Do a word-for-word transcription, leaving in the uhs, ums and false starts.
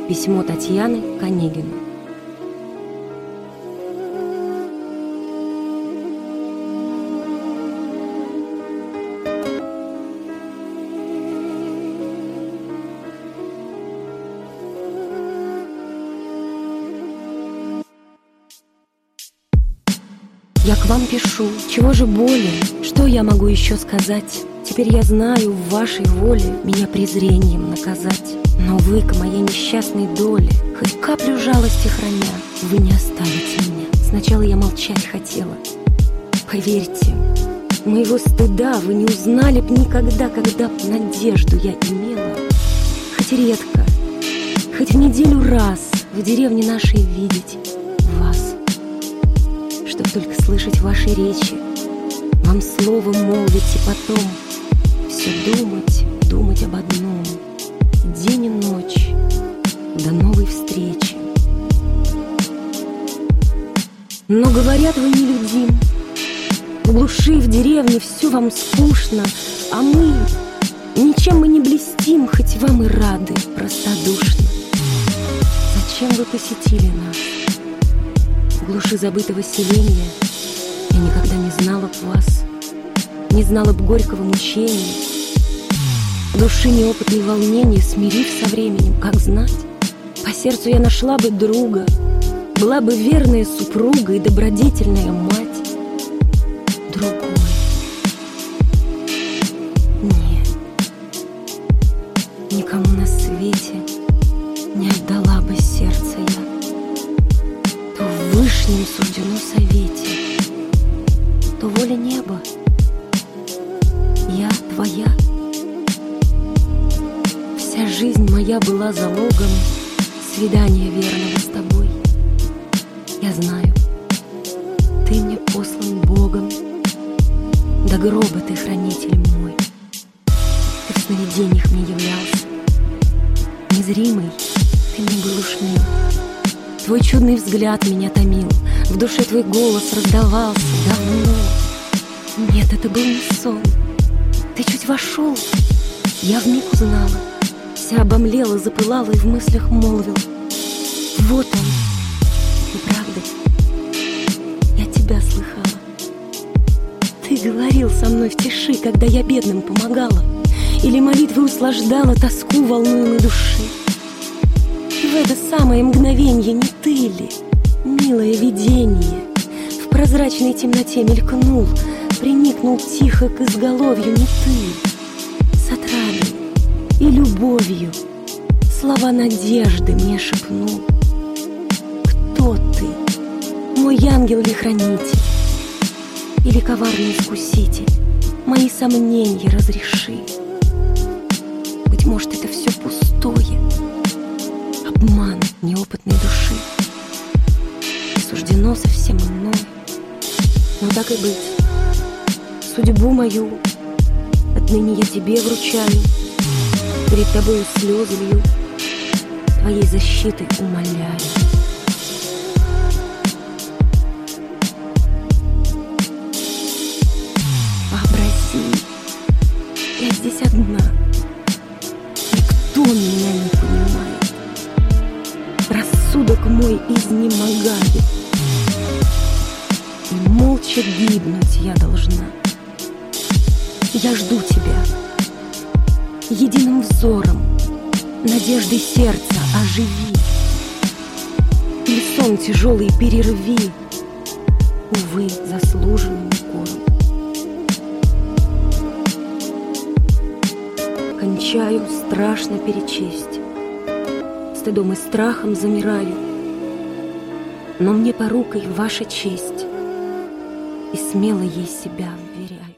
Письмо Татьяны к Онегину. Я к вам пишу, чего же более, что я могу еще сказать? Теперь я знаю, в вашей воле меня презрением наказать. Но вы к моей несчастной доле, хоть каплю жалости храня, вы не оставите меня. Сначала я молчать хотела. Поверьте, моего стыда вы не узнали б никогда, когда б надежду я имела. Хоть редко, хоть в неделю раз в деревне нашей видеть вас, чтоб только слышать ваши речи, вам слово молвить и потом все думать, думать об одном, день и ночь до новой встречи. Но говорят, вы нелюдим, в глуши, в деревне все вам скучно, а мы, ничем мы не блестим, хоть вам и рады простодушно. Зачем вы посетили нас? В глуши забытого селения я никогда не знала б вас, не знала б горького мучения, души неопытные волнения, смирив со временем, как знать, по сердцу я нашла бы друга, была бы верная супруга и добродетельная мать. Другой. Нет, никому на свете не отдала бы сердце я. То в вышнем суждено совете, то воля неба. Я твоя. Вся жизнь моя была залогом свидания верного с тобой. Я знаю, ты мне послан Богом, до гроба ты хранитель мой. Ты в сновидениях мне являлся, незримый ты мне был уж мил. Твой чудный взгляд меня томил, в душе твой голос раздавался давно. Нет, это был не сон, ты чуть вошел, я вмиг узнала, вся обомлела, запылала и в мыслях молвил: вот он. И правда, я тебя слыхала. Ты говорил со мной в тиши, когда я бедным помогала, или молитвой услаждала тоску волнуемой души. И в это самое мгновенье не ты ли, милое видение, в прозрачной темноте мелькнул, приникнул тихо к изголовью не ты, с отрадой и любовью слова надежды мне шепнул. Кто ты, мой ангел ли хранитель, или коварный искуситель, мои сомнения разреши. Быть может, это все пустое, обман неопытной души, и суждено совсем иное. Но так и быть, судьбу мою отныне я тебе вручаю, перед тобою слезы лью, твоей защиты умоляю. Вообрази, я здесь одна, никто меня не понимает, рассудок мой изнемогает, и молча гибнуть я должна. Я жду тебя, единым взором, надеждой сердца оживи, или сон тяжелый перерви, увы, заслуженным укором. Кончаю страшно перечесть, стыдом и страхом замираю, но мне порукой ваша честь, и смело ей себя вверяю.